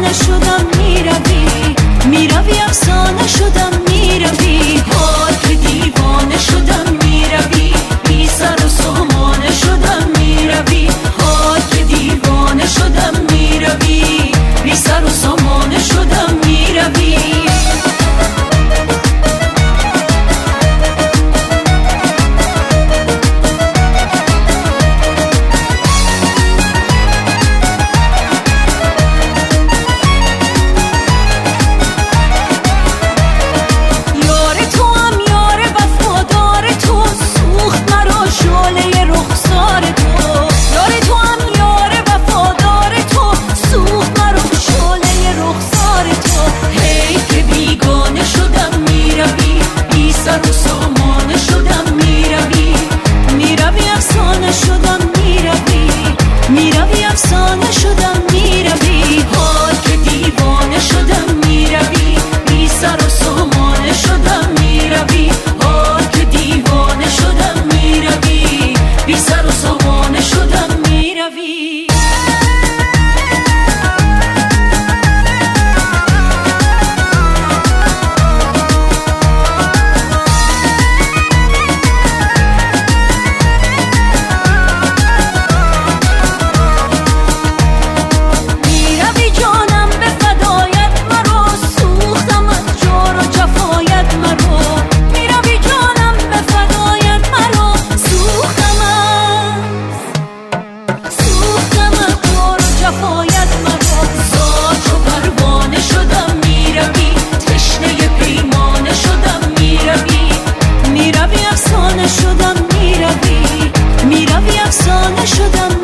افسانه شدم میروی، میروی افسانه شدم میروی، حال که دیوانه شدم میروی، بی سر و سامانه شدم میروی، حال که دیوانه شدم میروی، بی سر و سامانه شدم میروی. میروی افسانه شدم میروی، حال که دیوانه شدم میروی، بی سر و سامانه شدم میروی، حال که دیوانه شدم میروی، بی سر و سامانه شدم میروی. میروی افسانه شدم